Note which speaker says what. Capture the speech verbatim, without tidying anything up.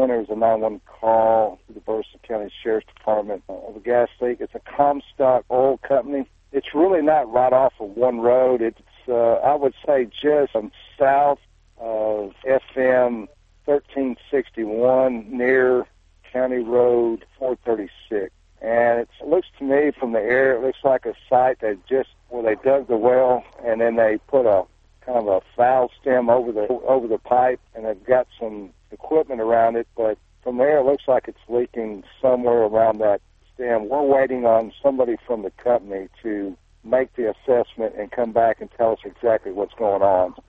Speaker 1: one, there was a nine one one call to the Burleson County Sheriff's Department of a gas leak. It's a Comstock Oil Company. It's really not right off of one road. It's, uh, I would say, just um, south of F M thirteen sixty-one near County Road four thirty-six. And it's, it looks to me from the air, it looks like a site that just, where they dug the well and then they put a kind of a foul stem over the over the pipe, and they've got some equipment around it, but from there it looks like it's leaking somewhere around that stem. We're waiting on somebody from the company to make the assessment and come back and tell us exactly what's going on.